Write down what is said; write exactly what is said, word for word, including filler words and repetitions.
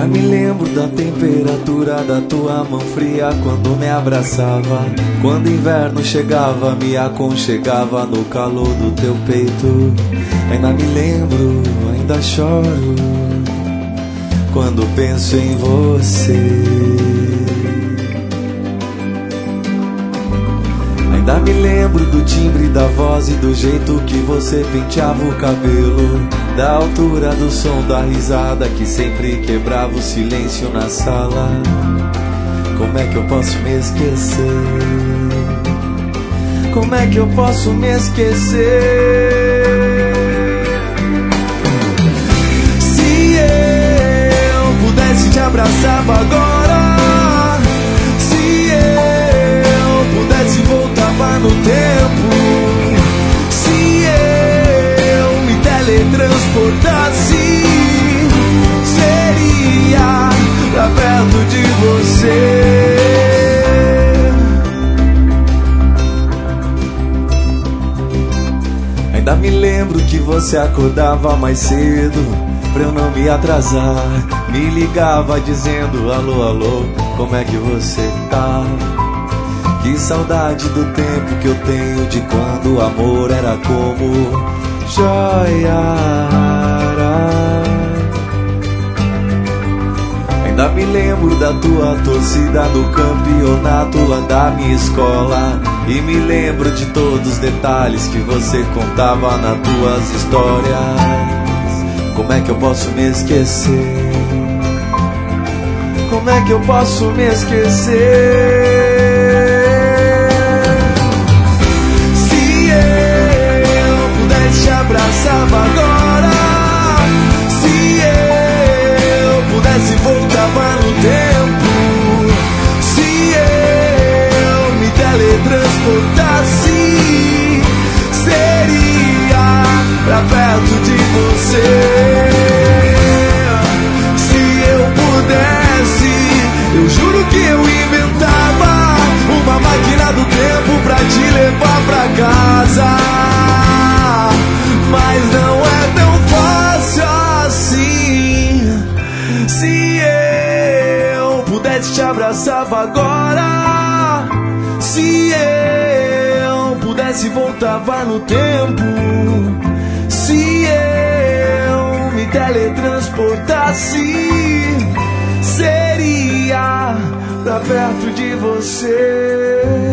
Ainda me lembro da temperatura da tua mão fria quando me abraçava. Quando inverno chegava, me aconchegava no calor do teu peito. Ainda me lembro, ainda choro quando penso em você. Ainda me lembro do timbre da voz e do jeito que você penteava o cabelo, da altura do som da risada que sempre quebrava o silêncio na sala. Como é que eu posso me esquecer? Como é que eu posso me esquecer? Se eu pudesse te abraçava agora, se eu pudesse voltava no tempo, se eu me teletransportasse, seria pra perto de você. Ainda me lembro que você acordava mais cedo pra eu não me atrasar. Me ligava dizendo alô, alô, como é que você tá? Que saudade do tempo que eu tenho de quando o amor era como joia. Ainda me lembro da tua torcida no campeonato lá da minha escola. E me lembro de todos os detalhes que você contava nas tuas histórias. Como é que eu posso me esquecer? Como é que eu posso me esquecer? Se eu pudesse te abraçava agora, se eu pudesse voltava no tempo, se eu me teletransportasse, seria pra perto de você. Se eu pudesse, eu juro que eu inventava uma máquina do tempo pra te levar pra casa. Mas não é tão fácil assim. Se eu pudesse te abraçava agora, se eu pudesse voltava no tempo, se eu me teletransportasse, seria pra perto de você.